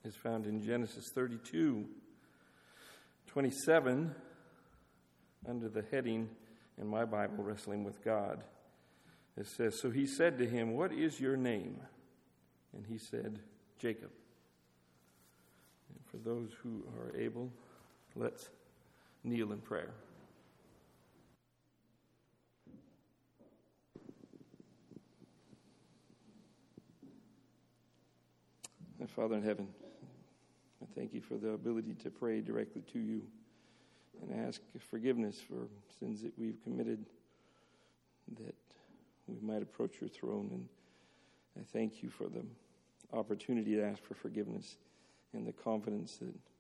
is found in Genesis 32:27, under the heading in my Bible, Wrestling with God. It says, "So he said to him, 'What is your name?' And he said, 'Jacob.'" And for those who are able, let's kneel in prayer. My Father in heaven, I thank you for the ability to pray directly to you and ask forgiveness for sins that we've committed, that we might approach your throne. And I thank you for the opportunity to ask for forgiveness and the confidence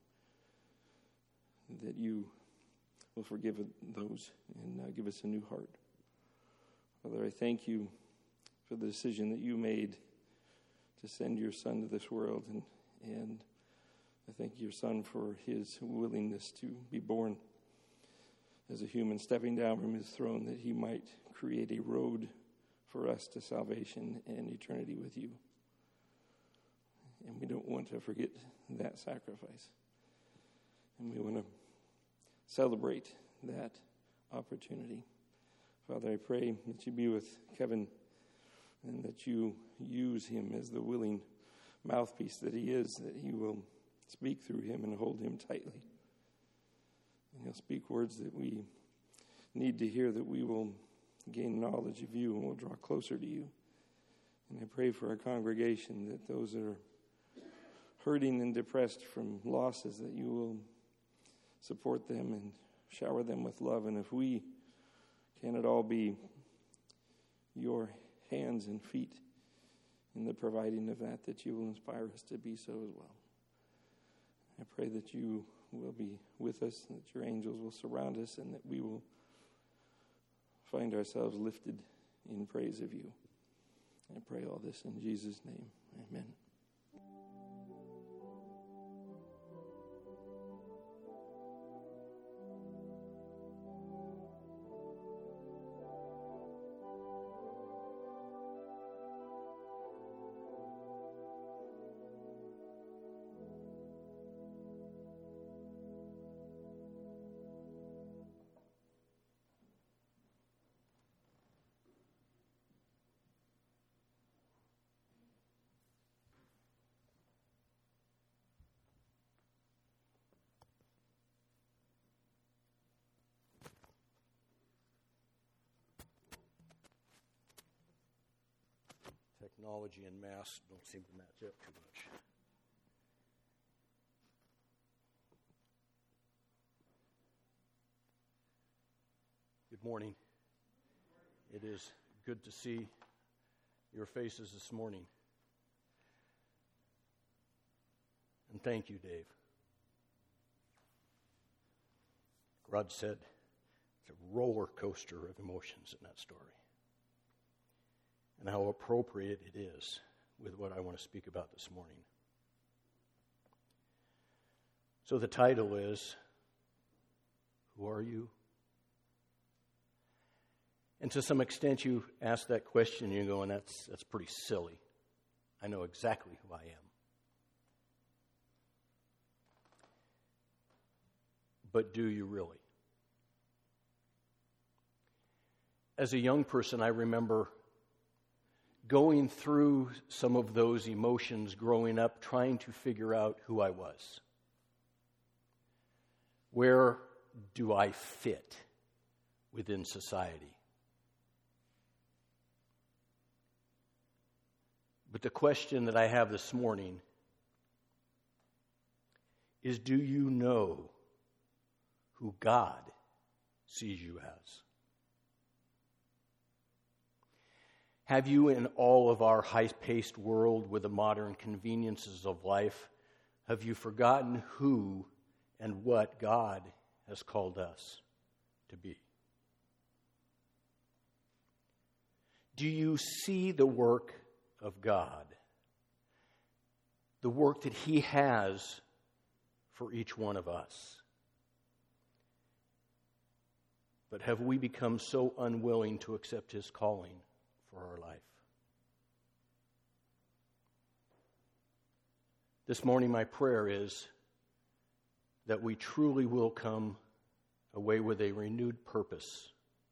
that you will forgive those and give us a new heart. Father, I thank you for the decision that you made to send your Son to this world, and I thank your Son for his willingness to be born as a human, stepping down from his throne that he might create a road for us to salvation and eternity with you. And we don't want to forget that sacrifice. And we want to celebrate that opportunity. Father, I pray that you be with Kevin and that you use him as the willing mouthpiece that he is, that you will speak through him and hold him tightly. And he'll speak words that we need to hear, that we will gain knowledge of you and will draw closer to you. And I pray for our congregation that those that are hurting and depressed from losses, that you will support them and shower them with love. And if we cannot all be your hands and feet in the providing of that you will inspire us to be so as well. I pray that you will be with us, and that your angels will surround us, and that we will find ourselves lifted in praise of you. I pray all this in Jesus' name. Amen. Technology and mass don't seem to match up too much. Good morning. It is good to see your faces this morning. And thank you, Dave. Rod said it's a roller coaster of emotions in that story. And how appropriate it is with what I want to speak about this morning. So the title is, Who Are You? And to some extent you ask that question and you're going, that's pretty silly. I know exactly who I am. But do you really? As a young person, I remember going through some of those emotions growing up, trying to figure out who I was. Where do I fit within society? But the question that I have this morning is, do you know who God sees you as? Have you, in all of our high-paced world with the modern conveniences of life, have you forgotten who and what God has called us to be? Do you see the work of God, the work that He has for each one of us? But have we become so unwilling to accept His calling for our life? This morning my prayer is that we truly will come away with a renewed purpose,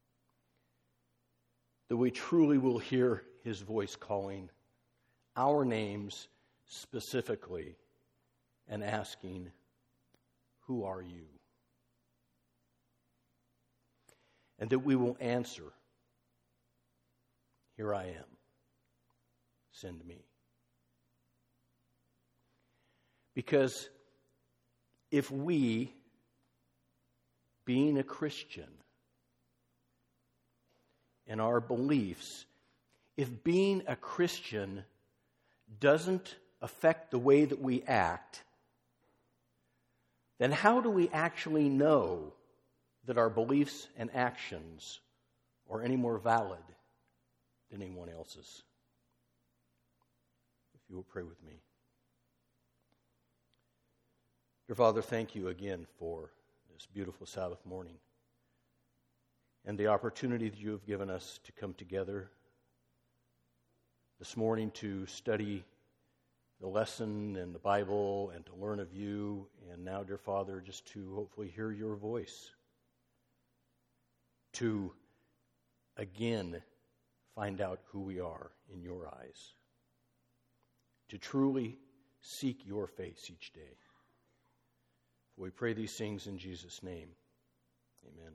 that we truly will hear his voice calling our names specifically and asking, "Who are you?" And that we will answer, "Here I am. Send me." Because if we, being a Christian, and our beliefs, if being a Christian doesn't affect the way that we act, then how do we actually know that our beliefs and actions are any more valid than anyone else's? If you will pray with me. Dear Father, thank you again for this beautiful Sabbath morning and the opportunity that you have given us to come together this morning to study the lesson and the Bible and to learn of you, and now, dear Father, just to hopefully hear your voice, to again find out who we are in your eyes, to truly seek your face each day. We pray these things in Jesus' name. Amen.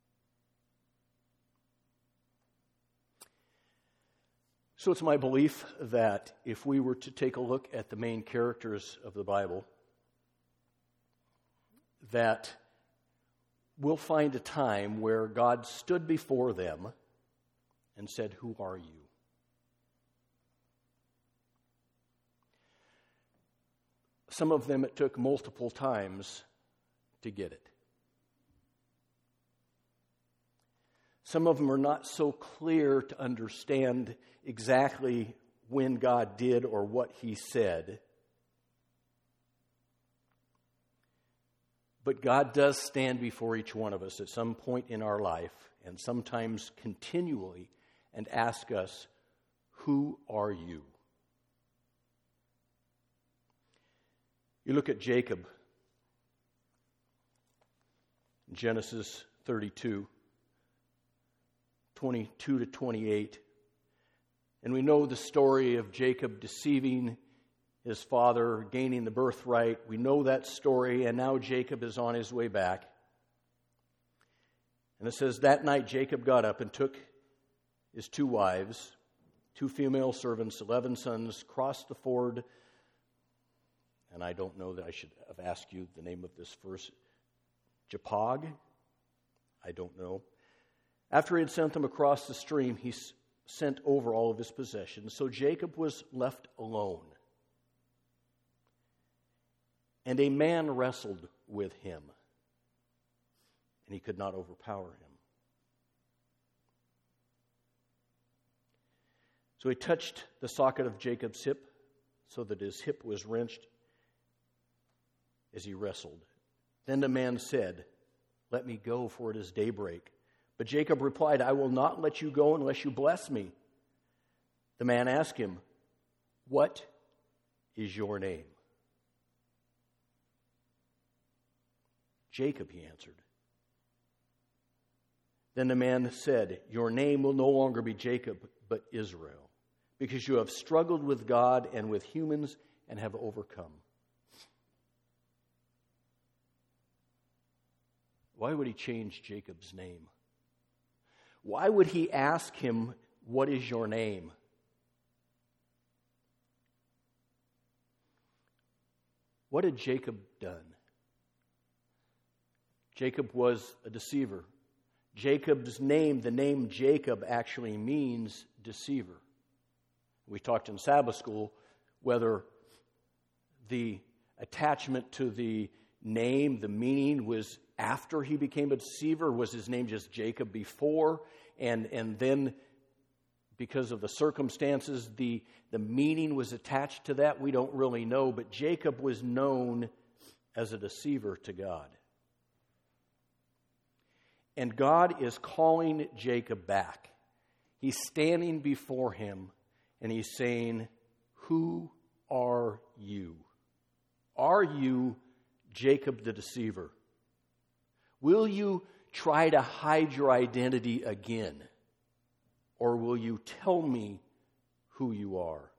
So it's my belief that if we were to take a look at the main characters of the Bible, that we'll find a time where God stood before them and said, "Who are you?" Some of them it took multiple times to get it. Some of them are not so clear to understand exactly when God did or what he said. But God does stand before each one of us at some point in our life, and sometimes continually, and ask us, "Who are you?" You look at Jacob, Genesis 32, 22 to 28. And we know the story of Jacob deceiving his father, gaining the birthright. We know that story, and now Jacob is on his way back. And it says, that night Jacob got up and took his 2 wives, 2 female servants, 11 sons, crossed the ford. And I don't know that I should have asked you the name of this verse. Japhog? I don't know. After he had sent them across the stream, he sent over all of his possessions. So Jacob was left alone. And a man wrestled with him, and he could not overpower him. So he touched the socket of Jacob's hip, so that his hip was wrenched as he wrestled. Then the man said, "Let me go, for it is daybreak." But Jacob replied, "I will not let you go unless you bless me." The man asked him, "What is your name?" "Jacob," he answered. Then the man said, "Your name will no longer be Jacob, but Israel, because you have struggled with God and with humans and have overcome." Why would he change Jacob's name? Why would he ask him, "What is your name?" What had Jacob done? Jacob was a deceiver. Jacob's name, the name Jacob, actually means deceiver. We talked in Sabbath school whether the attachment to the name, the meaning, was after he became a deceiver. Was his name just Jacob before? And then, because of the circumstances, the meaning was attached to that? We don't really know. But Jacob was known as a deceiver to God. And God is calling Jacob back. He's standing before him, and he's saying, "Who are you?" Are you Jacob the deceiver? Will you try to hide your identity again? Or will you tell me who you are?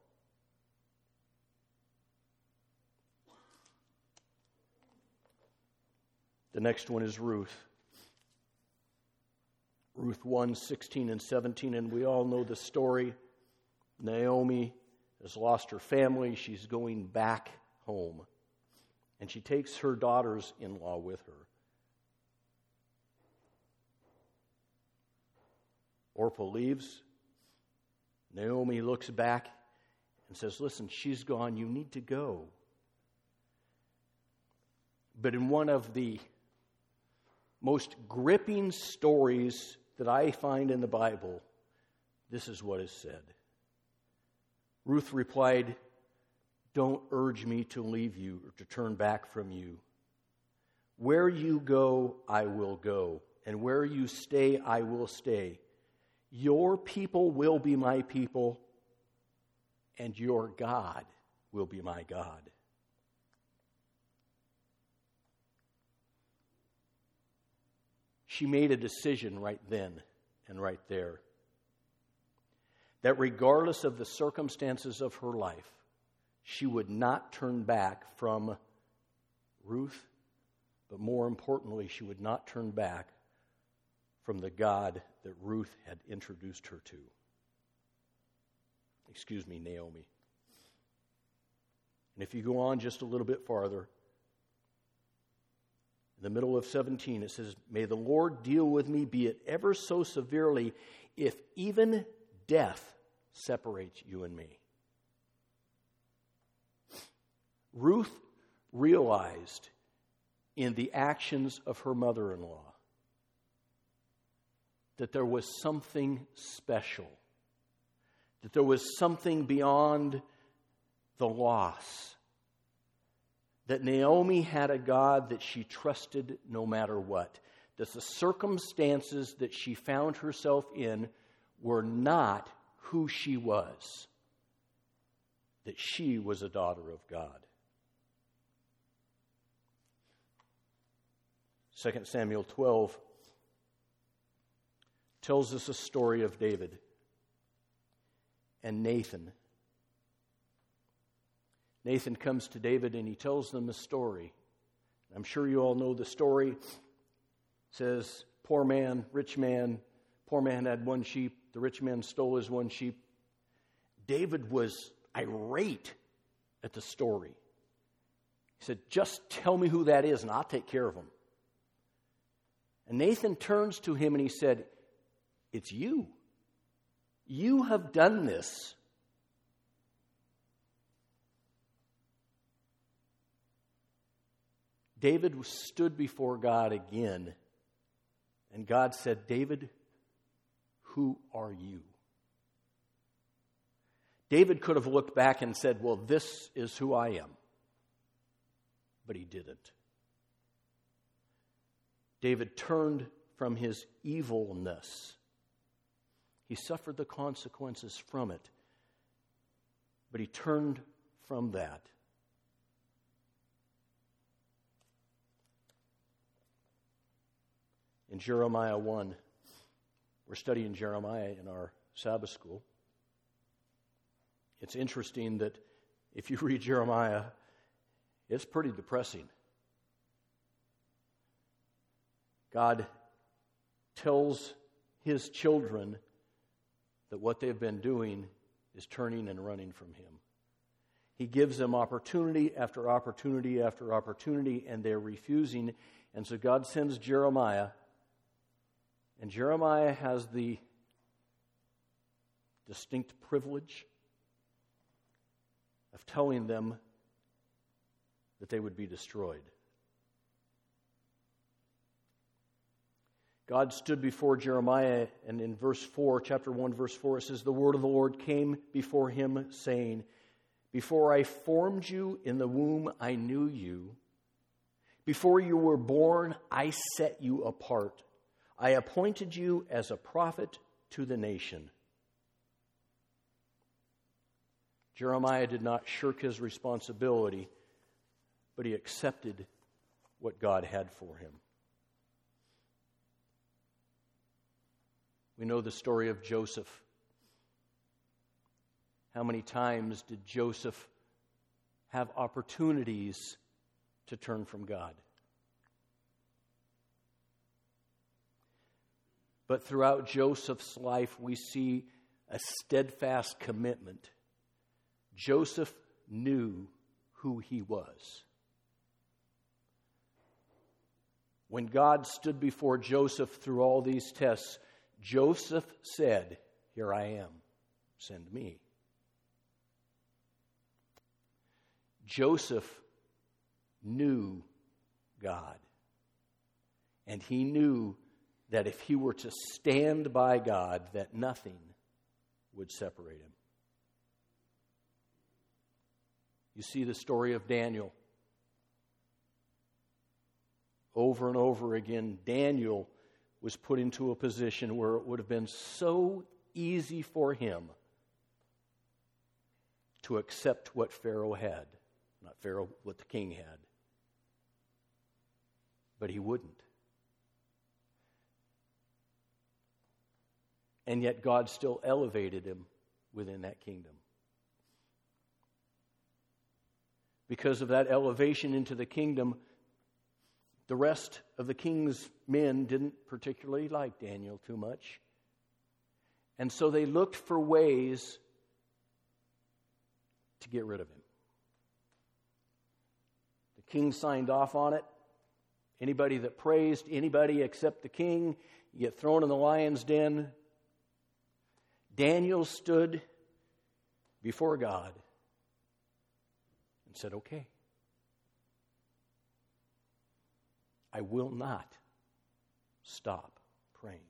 The next one is Ruth. Ruth 1:16 and 17, and we all know the story. Naomi has lost her family. She's going back home. And she takes her daughters-in-law with her. Orpah leaves. Naomi looks back and says, listen, she's gone. You need to go. But in one of the most gripping stories that I find in the Bible, this is what is said. Ruth replied, don't urge me to leave you or to turn back from you. Where you go, I will go, and where you stay, I will stay. Your people will be my people, and your God will be my God. She made a decision right then and right there that regardless of the circumstances of her life, she would not turn back from Ruth, but more importantly, she would not turn back from the God that Ruth had introduced her to. Naomi. And if you go on just a little bit farther, in the middle of 17, it says, may the Lord deal with me, be it ever so severely, if even death separates you and me. Ruth realized in the actions of her mother-in-law that there was something special, that there was something beyond the loss, that Naomi had a God that she trusted no matter what, that the circumstances that she found herself in were not who she was, that she was a daughter of God. 2 Samuel 12 tells us a story of David and Nathan. Nathan comes to David and he tells them a story. I'm sure you all know the story. It says, poor man, rich man. Poor man had one sheep. The rich man stole his one sheep. David was irate at the story. He said, just tell me who that is and I'll take care of him. And Nathan turns to him and he said, it's you. You have done this. David stood before God again, and God said, David, who are you? David could have looked back and said, well, this is who I am. But he didn't. David turned from his evilness. He suffered the consequences from it. But he turned from that. In Jeremiah 1, we're studying Jeremiah in our Sabbath school. It's interesting that if you read Jeremiah, it's pretty depressing. God tells his children that what they've been doing is turning and running from him. He gives them opportunity after opportunity after opportunity, and they're refusing. And so God sends Jeremiah, and Jeremiah has the distinct privilege of telling them that they would be destroyed. God stood before Jeremiah, and in verse 4, chapter 1, verse 4, it says, the word of the Lord came before him, saying, before I formed you in the womb, I knew you. Before you were born, I set you apart. I appointed you as a prophet to the nation. Jeremiah did not shirk his responsibility, but he accepted what God had for him. We know the story of Joseph. How many times did Joseph have opportunities to turn from God? But throughout Joseph's life, we see a steadfast commitment. Joseph knew who he was. When God stood before Joseph through all these tests, Joseph said, "Here I am, send me." Joseph knew God, and he knew that if he were to stand by God, that nothing would separate him. You see the story of Daniel. Over and over again, Daniel was put into a position where it would have been so easy for him to accept what Pharaoh had. Not Pharaoh, what the king had. But he wouldn't. And yet God still elevated him within that kingdom. Because of that elevation into the kingdom, the rest of the king's men didn't particularly like Daniel too much. And so they looked for ways to get rid of him. The king signed off on it. Anybody that praised anybody except the king, you get thrown in the lion's den. Daniel stood before God and said, "Okay, I will not stop praying."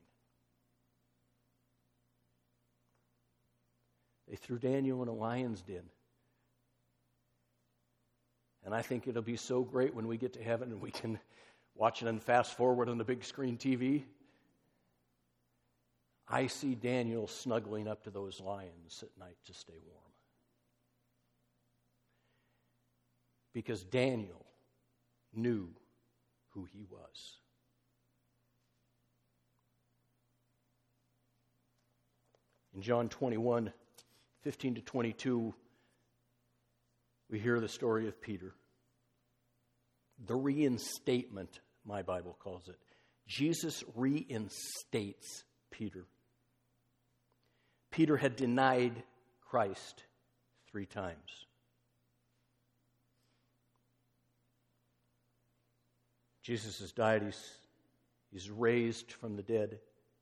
They threw Daniel in a lion's den. And I think it'll be so great when we get to heaven and we can watch it and fast forward on the big screen TV. I see Daniel snuggling up to those lions at night to stay warm. Because Daniel knew who he was. In John 21, 15 to 22, we hear the story of Peter. The reinstatement, my Bible calls it. Jesus reinstates Peter. Peter had denied Christ 3 times. Jesus has died. He's raised from the dead.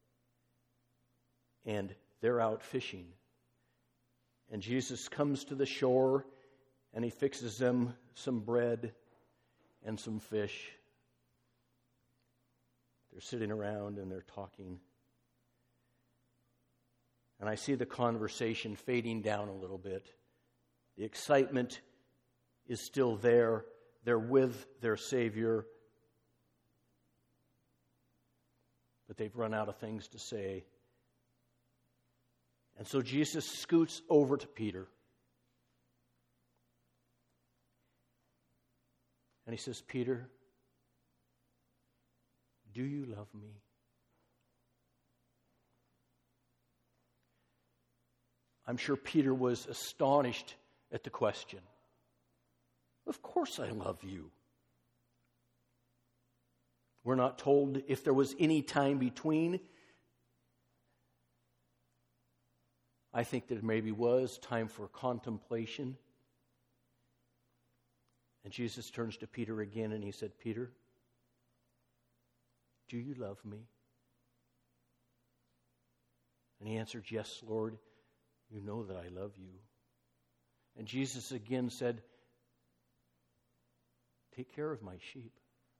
And they're out fishing. And Jesus comes to the shore and he fixes them some bread and some fish. They're sitting around and they're talking. And I see the conversation fading down a little bit. The excitement is still there. They're with their Savior. But they've run out of things to say. And so Jesus scoots over to Peter. And he says, "Peter, do you love me?" I'm sure Peter was astonished at the question. Of course I love you. We're not told if there was any time between. I think there maybe was time for contemplation. And Jesus turns to Peter again and he said, "Peter, do you love me?" And he answered, "Yes, Lord, you know that I love you." And Jesus again said, "Take care of my sheep."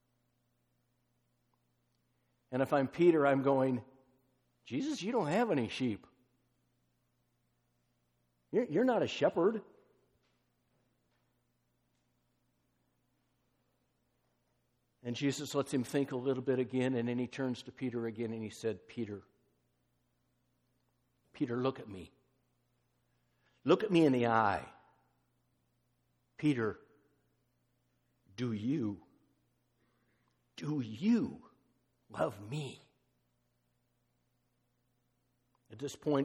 And if I'm Peter, I'm going, "Jesus, you don't have any sheep. You're not a shepherd." And Jesus lets him think a little bit again, and then he turns to Peter again and he said, Peter, look at me. Look at me in the eye. Peter, do you love me? At this point,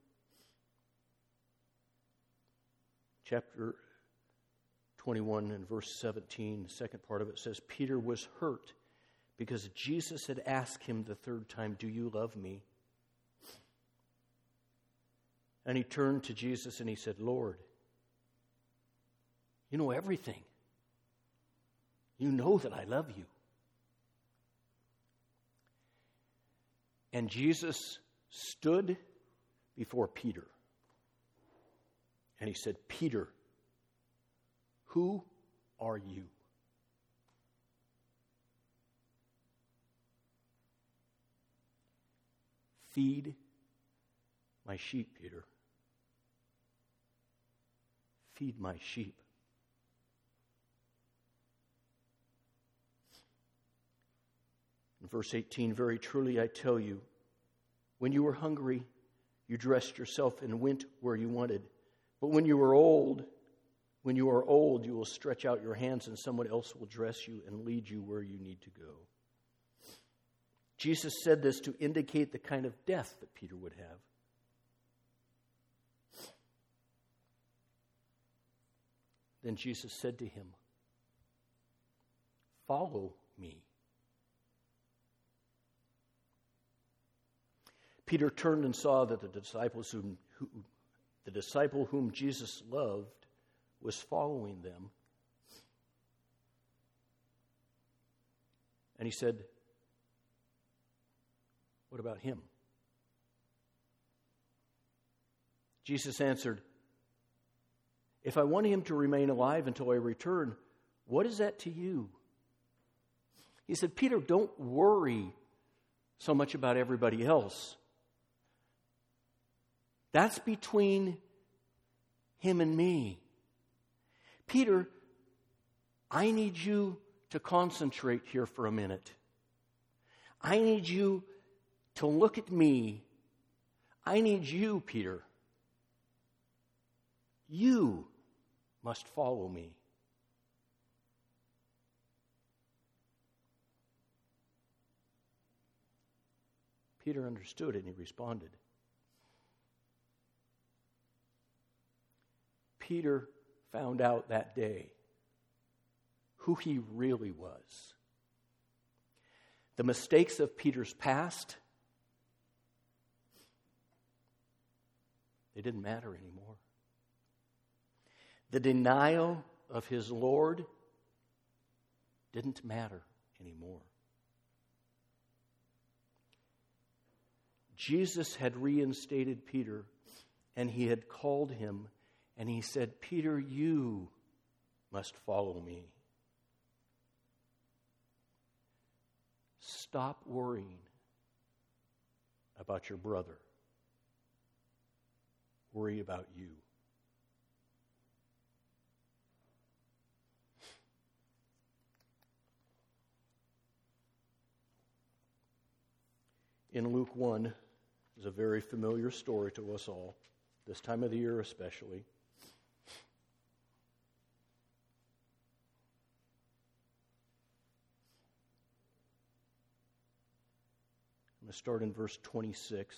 chapter 21 and verse 17, the second part of it says, Peter was hurt because Jesus had asked him the third time, do you love me? And he turned to Jesus and he said, Lord, you know everything. You know that I love you. And Jesus stood before Peter. And he said, Peter, who are you? Feed my sheep, Peter. Feed my sheep. In verse 18, very truly I tell you, when you were hungry, you dressed yourself and went where you wanted. But when you are old, you will stretch out your hands and someone else will dress you and lead you where you need to go. Jesus said this to indicate the kind of death that Peter would have. Then Jesus said to him, follow me. Peter turned and saw that the disciple whom Jesus loved was following them. And he said, what about him? Jesus answered, if I want him to remain alive until I return, what is that to you? He said, Peter, don't worry so much about everybody else. That's between him and me. Peter, I need you to concentrate here for a minute. I need you to look at me. I need you, Peter. You must follow me. Peter understood and he responded. Peter found out that day who he really was. The mistakes of Peter's past, they didn't matter anymore. The denial of his Lord didn't matter anymore. Jesus had reinstated Peter, and he had called him, and he said, Peter, you must follow me. Stop worrying about your brother. Worry about you. In Luke 1, is a very familiar story to us all, this time of the year especially. I'm going to start in verse 26.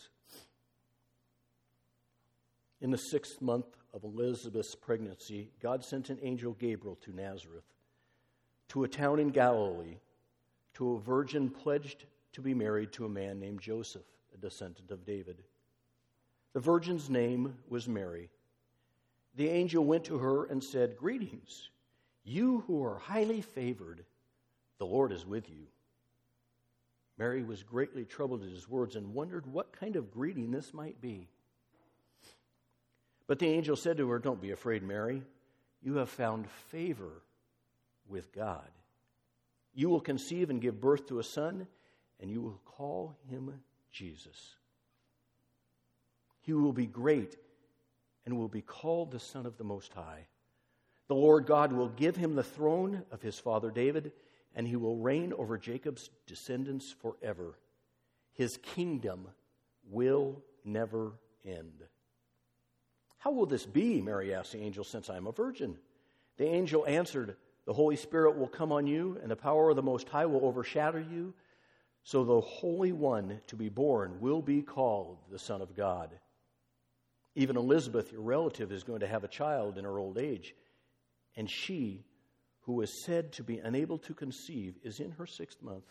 In the 6th month of Elizabeth's pregnancy, God sent an angel Gabriel to Nazareth, to a town in Galilee, to a virgin pledged to be married to a man named Joseph, a descendant of David. The virgin's name was Mary. The angel went to her and said, Greetings, you who are highly favored, the Lord is with you. Mary was greatly troubled at his words and wondered what kind of greeting this might be. But the angel said to her, Don't be afraid, Mary. You have found favor with God. You will conceive and give birth to a son, and you will call him Jesus. He will be great and will be called the Son of the Most High. The Lord God will give him the throne of his father David, and he will reign over Jacob's descendants forever. His kingdom will never end. How will this be, Mary asked the angel, since I am a virgin? The angel answered, The Holy Spirit will come on you, and the power of the Most High will overshadow you. So the Holy One to be born will be called the Son of God. Even Elizabeth, your relative, is going to have a child in her old age, and she, who is said to be unable to conceive, is in her 6th month.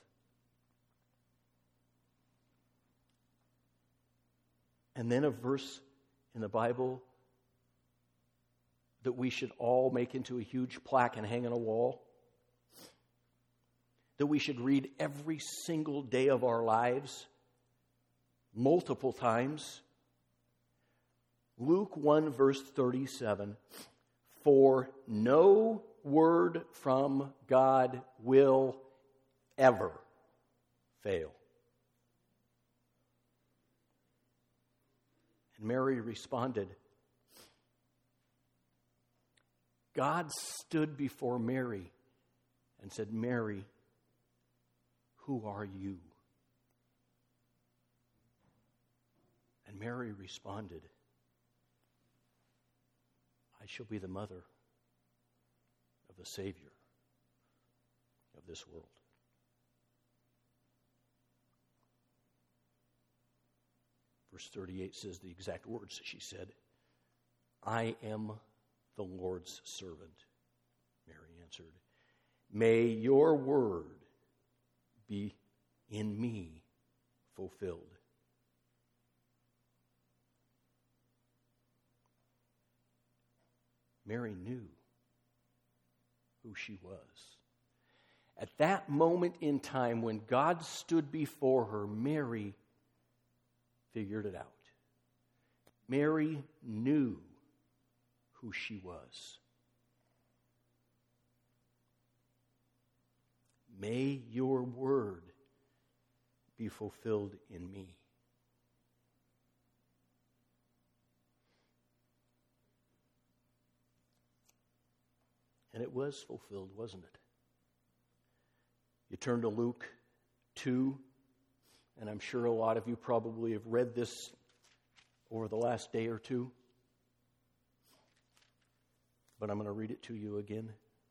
And then a verse in the Bible that we should all make into a huge plaque and hang on a wall, that we should read every single day of our lives, multiple times. Luke 1, verse 37, for no word from God will ever fail. And Mary responded. God stood before Mary and said, Mary, who are you? And Mary responded, I shall be the mother of the Savior of this world. Verse 38 says the exact words she said, I am the Lord's servant. Mary answered, may your word be in me fulfilled. Mary knew who she was. At that moment in time when God stood before her, Mary figured it out. Mary knew who she was. May your word be fulfilled in me. And it was fulfilled, wasn't it? You turn to Luke 2, and I'm sure a lot of you probably have read this over the last day or two. But I'm going to read it to you again.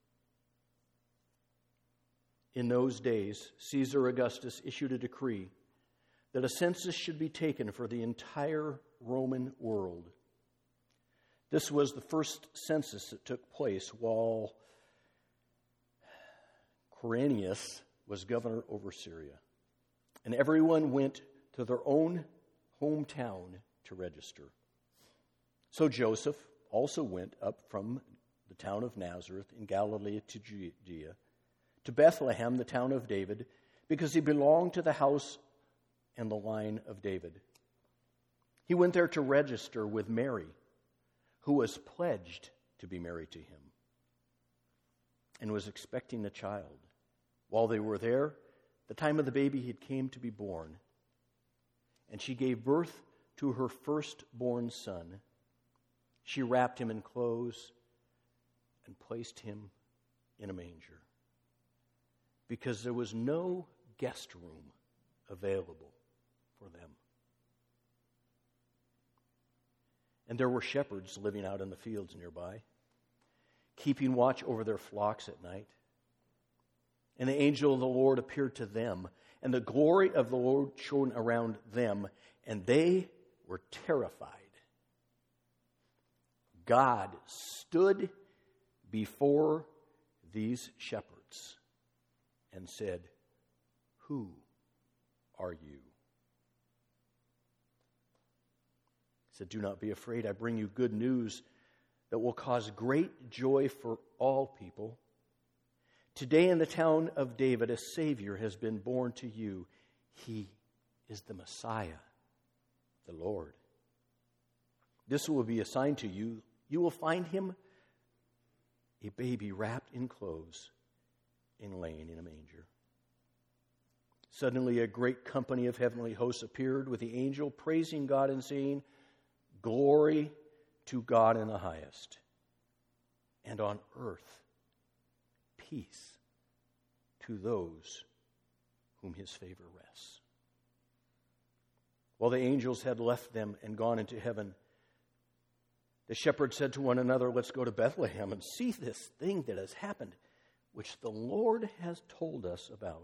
In those days, Caesar Augustus issued a decree that a census should be taken for the entire Roman world. This was the first census that took place while Quirinius was governor over Syria. And everyone went to their own hometown to register. So Joseph also went up from the town of Nazareth in Galilee to Judea, to Bethlehem, the town of David, because he belonged to the house and the line of David. He went there to register with Mary, who was pledged to be married to him and was expecting a child. While they were there, the time of the baby had came to be born, and she gave birth to her firstborn son. She wrapped him in clothes and placed him in a manger, because there was no guest room available for them. And there were shepherds living out in the fields nearby, keeping watch over their flocks at night. And the angel of the Lord appeared to them, and the glory of the Lord shone around them, and they were terrified. God stood before these shepherds and said, who are you? He said, do not be afraid. I bring you good news that will cause great joy for all people. Today in the town of David, a Savior has been born to you. He is the Messiah, the Lord. This will be a sign to you. You will find him, a baby wrapped in clothes and laying in a manger. Suddenly a great company of heavenly hosts appeared with the angel, praising God and saying, glory to God in the highest, and on earth peace to those whom his favor rests. While the angels had left them and gone into heaven, the shepherds said to one another, let's go to Bethlehem and see this thing that has happened, which the Lord has told us about."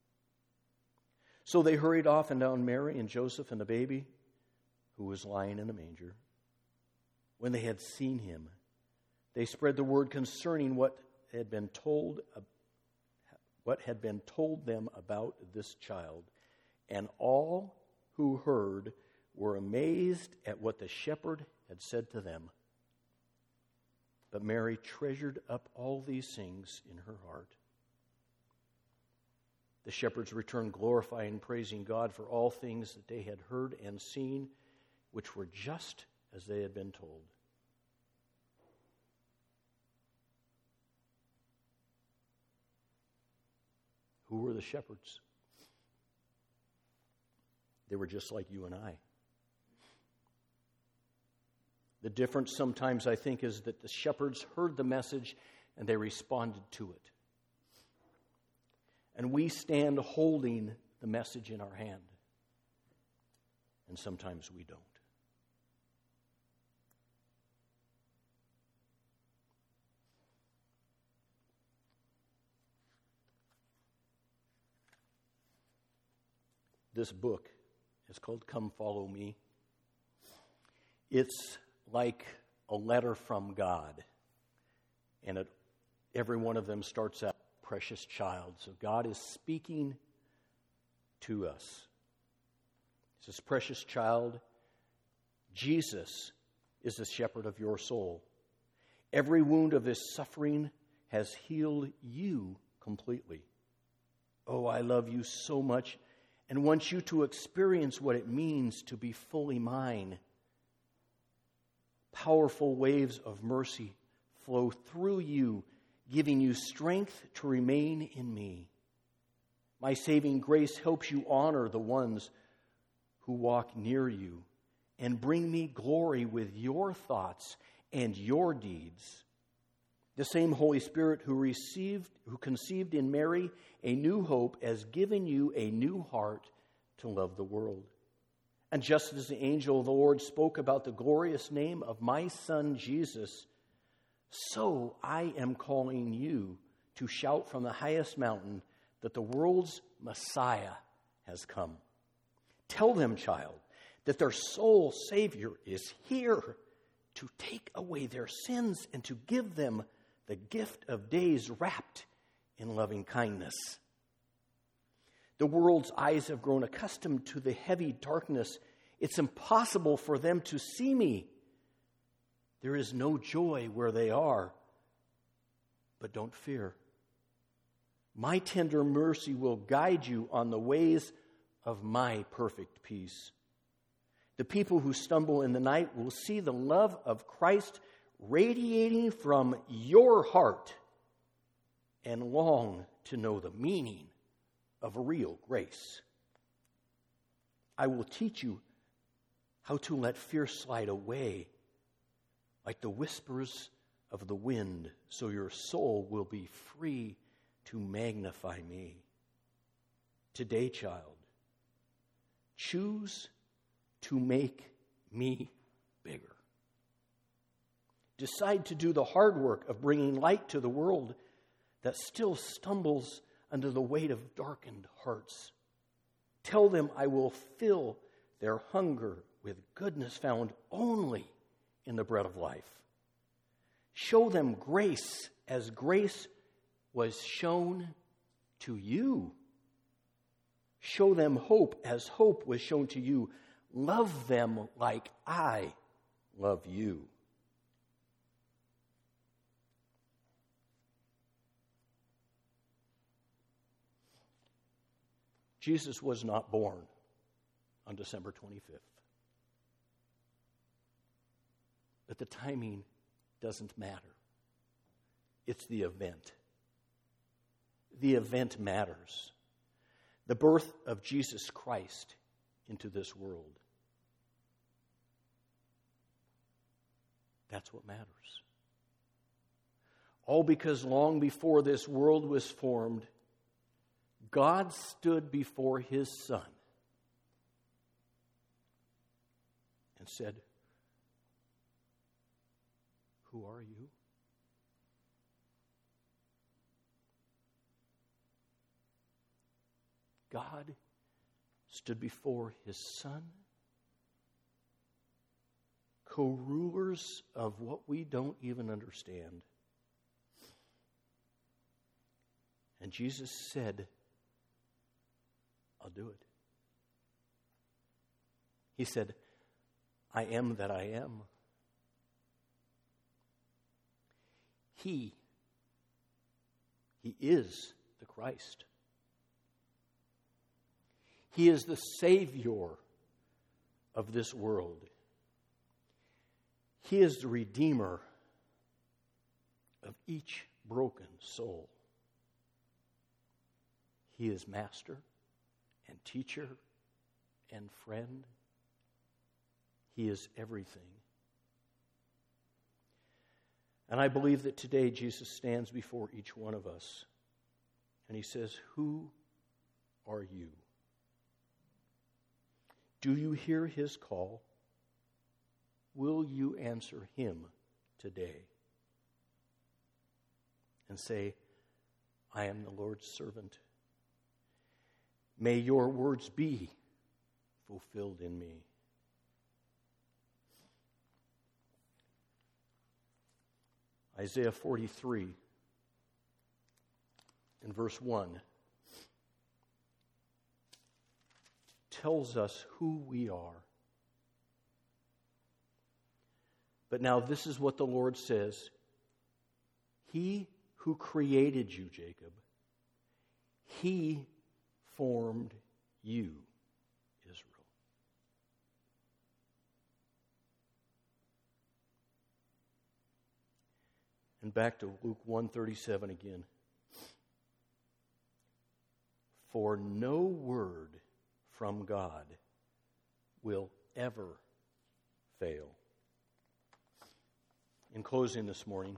So they hurried off and found Mary and Joseph and the baby who was lying in a manger. When they had seen him, they spread the word concerning what had been told them about this child. And all who heard were amazed at what the shepherd had said to them. But Mary treasured up all these things in her heart. The shepherds returned, glorifying and praising God for all things that they had heard and seen, which were just as they had been told. Who were the shepherds? They were just like you and I. The difference sometimes, I think, is that the shepherds heard the message and they responded to it. And we stand holding the message in our hand. And sometimes we don't. This book is called Come Follow Me. It's like a letter from God. And every one of them starts out, "Precious child." So God is speaking to us. He says, "Precious child, Jesus is the shepherd of your soul. Every wound of his suffering has healed you completely. Oh, I love you so much and want you to experience what it means to be fully mine. Powerful waves of mercy flow through you, giving you strength to remain in me. My saving grace helps you honor the ones who walk near you and bring me glory with your thoughts and your deeds. The same Holy Spirit who conceived in Mary a new hope has given you a new heart to love the world. And just as the angel of the Lord spoke about the glorious name of my Son Jesus, so I am calling you to shout from the highest mountain that the world's Messiah has come. Tell them, child, that their sole Savior is here to take away their sins and to give them the gift of days wrapped in loving kindness. The world's eyes have grown accustomed to the heavy darkness. It's impossible for them to see me. There is no joy where they are. But don't fear. My tender mercy will guide you on the ways of my perfect peace. The people who stumble in the night will see the love of Christ radiating from your heart and long to know the meaning of real grace. I will teach you how to let fear slide away like the whispers of the wind, so your soul will be free to magnify me. Today, child, choose to make me bigger. Decide to do the hard work of bringing light to the world that still stumbles under the weight of darkened hearts. Tell them I will fill their hunger with goodness found only in the bread of life. Show them grace as grace was shown to you. Show them hope as hope was shown to you. Love them like I love you. Jesus was not born on December 25th. But the timing doesn't matter. It's the event. The event matters. The birth of Jesus Christ into this world. That's what matters. All because long before this world was formed, God stood before his Son and said, "Who are you?" God stood before his Son, co-rulers of what we don't even understand. And Jesus said, I'll do it. He said, I am that I am. He is the Christ. He is the Savior of this world. He is the Redeemer of each broken soul. He is Master and Teacher and Friend. He is everything. And I believe that today Jesus stands before each one of us and he says, who are you? Do you hear his call? Will you answer him today? And say, I am the Lord's servant. May your words be fulfilled in me. Isaiah 43 in verse 1 tells us who we are. But now this is what the Lord says. He who created you, Jacob, he formed you, Israel. And back to Luke 1:37 again. For no word from God will ever fail. In closing this morning,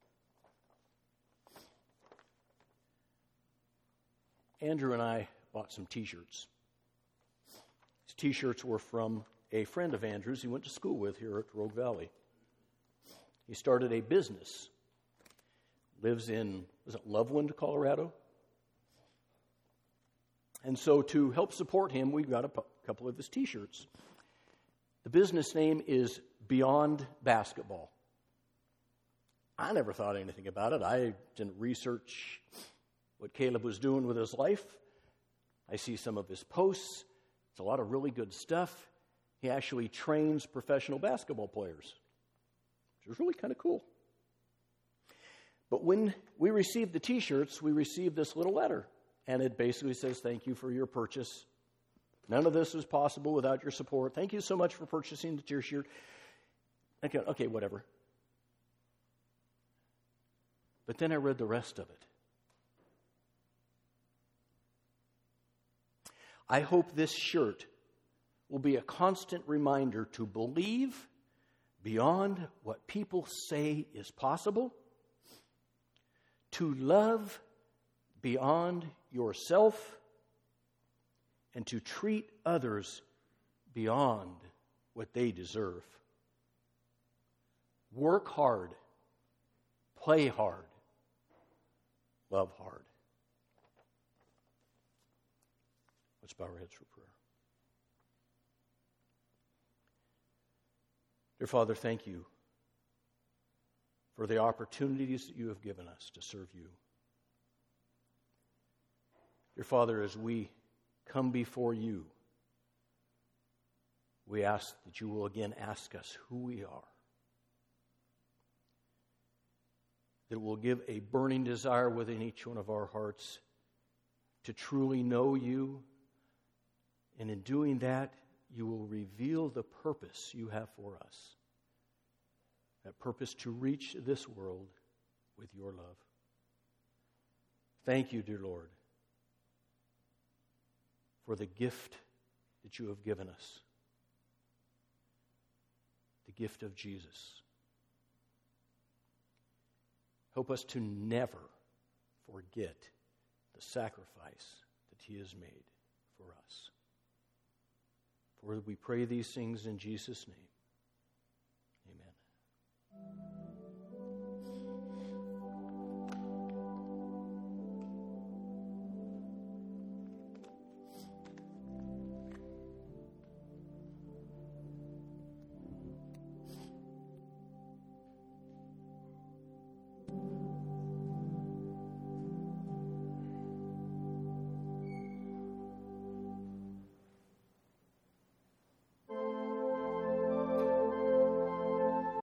Andrew and I bought some t-shirts. These t-shirts were from a friend of Andrew's he went to school with here at Rogue Valley. He started a business. Lives in, Loveland, Colorado? And so to help support him, we got a couple of his t-shirts. The business name is Beyond Basketball. I never thought anything about it. I didn't research what Caleb was doing with his life. I see some of his posts. It's a lot of really good stuff. He actually trains professional basketball players, which is really kind of cool. But when we received the t-shirts, we received this little letter. And it basically says, thank you for your purchase. None of this was possible without your support. Thank you so much for purchasing the t-shirt. Okay, whatever. But then I read the rest of it. I hope this shirt will be a constant reminder to believe beyond what people say is possible, to love beyond yourself, and to treat others beyond what they deserve. Work hard, play hard, love hard. Let's bow our heads for prayer. Dear Father, thank you for the opportunities that you have given us to serve you. Dear Father, as we come before you, we ask that you will again ask us who we are. That it will give a burning desire within each one of our hearts to truly know you. And in doing that, you will reveal the purpose you have for us. That purpose to reach this world with your love. Thank you, dear Lord, for the gift that you have given us. The gift of Jesus. Help us to never forget the sacrifice that he has made for us. For we pray these things in Jesus' name. Amen.